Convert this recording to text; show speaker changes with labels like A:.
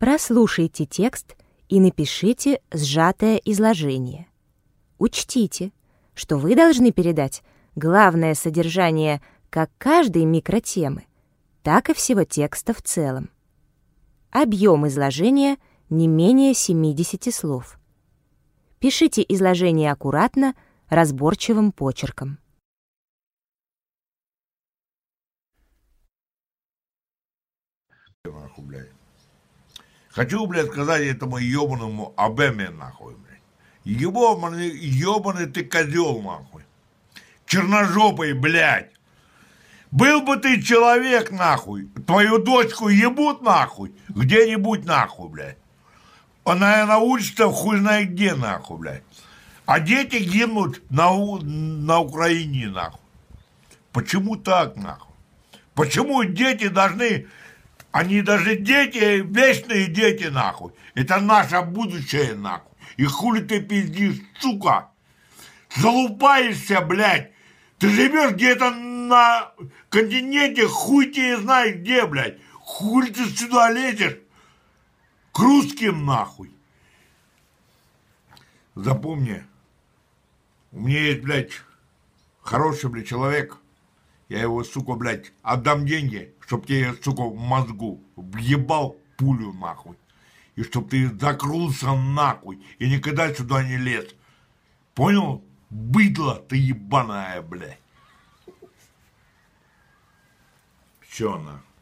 A: Прослушайте текст и напишите сжатое изложение. Учтите, что вы должны передать главное содержание как каждой микротемы, так и всего текста в целом. Объем изложения не менее 70 слов. Пишите изложение аккуратно, разборчивым почерком.
B: Хочу, блядь, сказать этому ебаному Обеме, нахуй, блядь. Ебаный ты козел, нахуй. Черножопый, блядь. Был бы ты человек, нахуй. Твою дочку ебут, нахуй. Где-нибудь, нахуй, блядь. Она научится хуй знает где, нахуй, блядь. А дети гибнут на Украине, нахуй. Почему так, нахуй? Почему дети должны... Они даже дети, вечные дети, нахуй. Это наше будущее, нахуй. И хули ты пиздишь, сука? Залупаешься, блядь. Ты живешь где-то на континенте, хуй тебе знает где, блядь. Хули ты сюда лезешь? К русским, нахуй. Запомни, у меня есть, блядь, хороший, блядь, человек. Я его, сука, блядь, отдам деньги, чтоб тебе, сука, в мозгу въебал пулю, нахуй. И чтоб ты закрылся, нахуй, и никогда сюда не лез. Понял? Быдло ты ебаная, блядь. Все, нахуй.